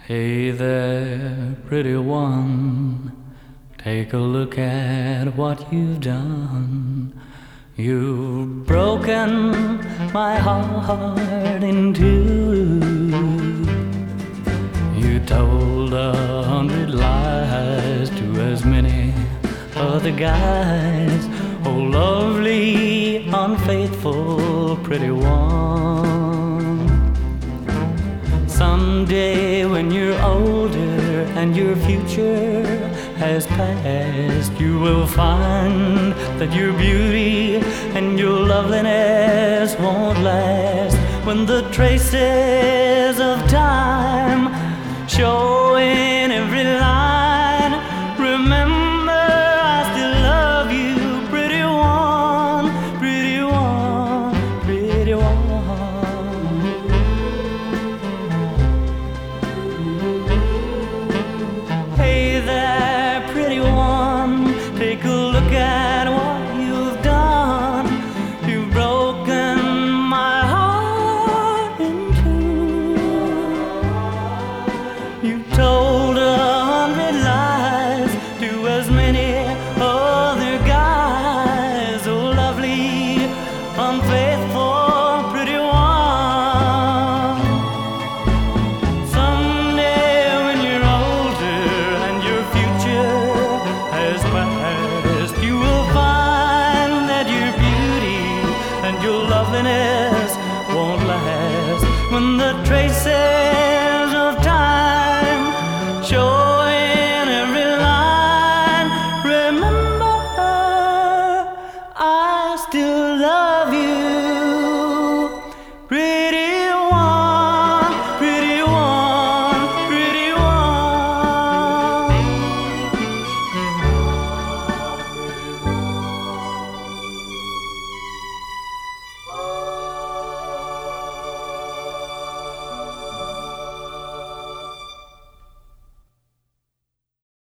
Hey there, pretty one, take a look at what you've done. You've broken my heart in two. You told 100 lies to as many other guys. Oh, lovely, unfaithful, pretty one. Someday when you're older and your future has passed, you will find that your beauty and your loveliness won't last. When the traces of time show in every line, remember I still love you, pretty one, pretty one, pretty one. Hey there, pretty one, take a look at what you've done. You've broken my heart in two. You've told 100 lies to as many other guys. Oh, lovely, unfaithful, pretty one. Someday when you're older and your future has passed, you will find that your beauty and your loveliness won't last. When the traces